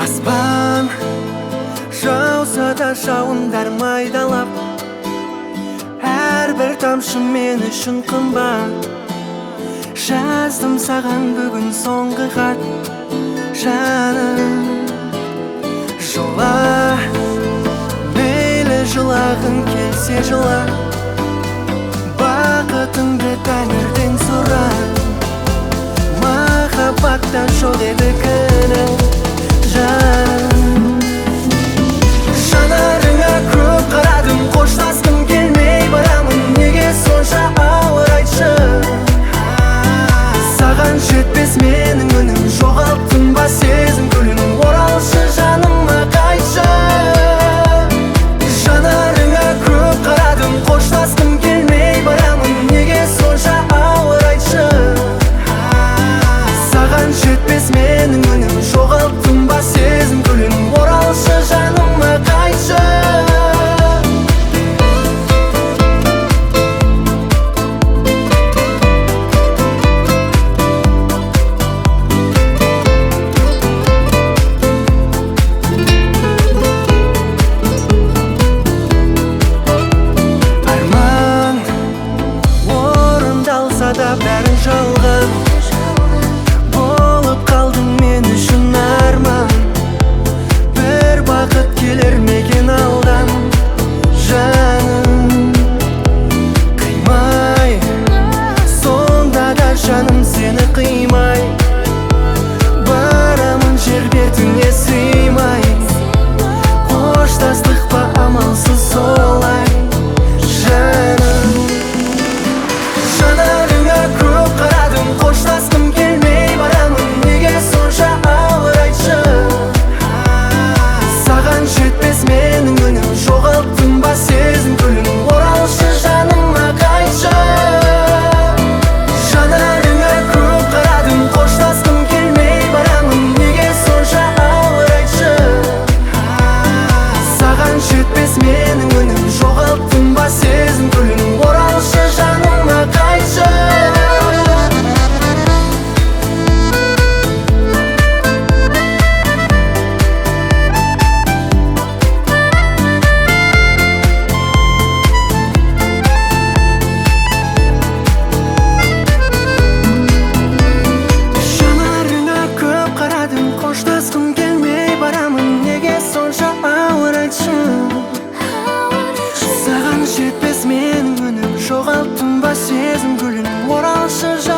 Аспан жауса да жауындар майдалап, әрбір тамшы мен үшін қымбат. Жаздым саған бүгін соңғы хат, жаным. Жыла, мейлі жылағың келсе жыла, бақытыңды тәңірден сұра. Махаббаттан жоқ еді күнің, жаным. Жанарыңа көп қарадым, қоштасқым келмей барамын, неге сонша ауыр айтшы. Саған жетпес менің үнім, жоғалттым ба сезім гүлін, оралшы жаныма қайтшы. Жанарыңа көп қарадым, қоштасқым келмей барамын, неге сонша ауыр айтшы. Саған жетпес менің үнім, жоғалттым ба сезім гүлін, оралшы жаныма қайтшы. Арман орындалса да бәрін жалған, болып қалдың мен үшін арман. Бір бақыт келер мекен алдан, жаным. Қимай, сонда да жаным сені қимай, барамын жер бетіңе сыймай. Қоштастық па амалсыз солай, жаным. Жанарыңа көп қарадым, қоштасқым келмей барамын, неге сонша ауыр айтшы. Саған жетпес менің үнім, жоғалттым ба сезім гүлін, оралшы жаныма қайтшы. Жанарыңа көп қарадым, қоштасқым келмей барамын, неге сонша ауыр айтшы. Саған жетпес менің үнім, жоғалттым ба сезім гүлін, оралшы жаныма қайтшы. Жанарыңа көп қарадым, қоштасқым келмей барамын, неге сонша ауыр айтшы. Саған жетпес менің үнім, жоғалттым ба сезім гүлін, оралшы жаныма.